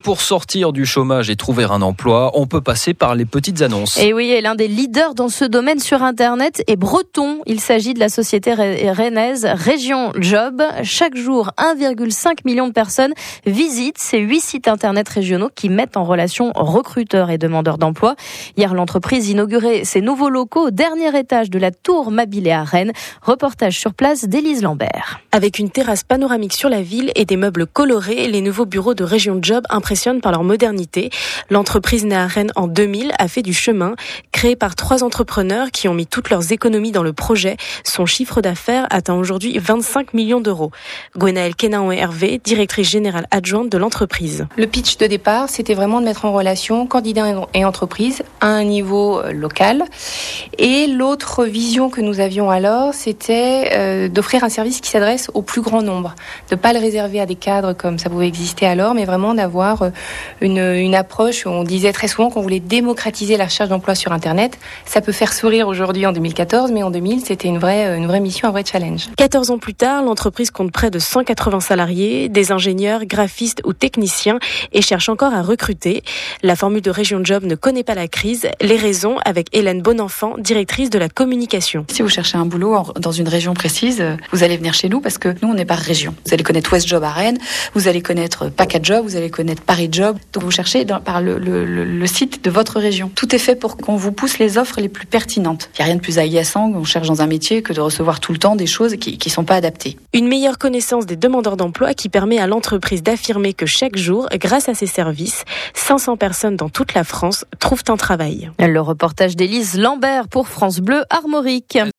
Pour sortir du chômage et trouver un emploi, on peut passer par les petites annonces. Et oui, et l'un des leaders dans ce domaine sur Internet est breton. Il s'agit de la société rennaise Région Job. Chaque jour, 1,5 million de personnes visitent ces 8 sites Internet régionaux qui mettent en relation recruteurs et demandeurs d'emploi. Hier, l'entreprise inaugurait ses nouveaux locaux au dernier étage de la Tour Mabilé à Rennes. Reportage sur place d'Élise Lambert. Avec une terrasse panoramique sur la ville et des meubles colorés, les nouveaux bureaux de Région Job impressionnent par leur modernité. L'entreprise née à Rennes en 2000 a fait du chemin. Créée par 3 entrepreneurs qui ont mis toutes leurs économies dans le projet, son chiffre d'affaires atteint aujourd'hui 25 millions d'euros. Gwenaëlle Kenaon-Hervé, directrice générale adjointe de l'entreprise. Le pitch de départ, c'était vraiment de mettre en relation candidats et entreprises à un niveau local. Et l'autre vision que nous avions alors, c'était d'offrir un service qui s'adresse au plus grand nombre. De ne pas le réserver à des cadres comme ça pouvait exister alors, mais vraiment d'avoir une approche où on disait très souvent qu'on voulait démocratiser la recherche d'emploi sur Internet. Ça peut faire sourire aujourd'hui en 2014, mais en 2000, c'était une vraie mission, un vrai challenge. 14 ans plus tard, l'entreprise compte près de 180 salariés, des ingénieurs, graphistes ou techniciens et cherche encore à recruter. La formule de Région Job ne connaît pas la crise. Les raisons avec Hélène Bonenfant, directrice de la communication. Si vous cherchez un boulot dans une région précise, vous allez venir chez nous parce que nous, on est par région. Vous allez connaître West Job à Rennes, vous allez connaître PACA Job, vous allez connaître Paris Job. Donc vous cherchez par le site de votre région. Tout est fait pour qu'on vous pousse les offres les plus pertinentes. Il n'y a rien de plus agaçant qu'on cherche dans un métier que de recevoir tout le temps des choses qui ne sont pas adaptées. Une meilleure connaissance des demandeurs d'emploi qui permet à l'entreprise d'affirmer que chaque jour, grâce à ses services, 500 personnes dans toute la France trouvent un travail. Le reportage d'Élise Lambert pour France Bleu Armorique.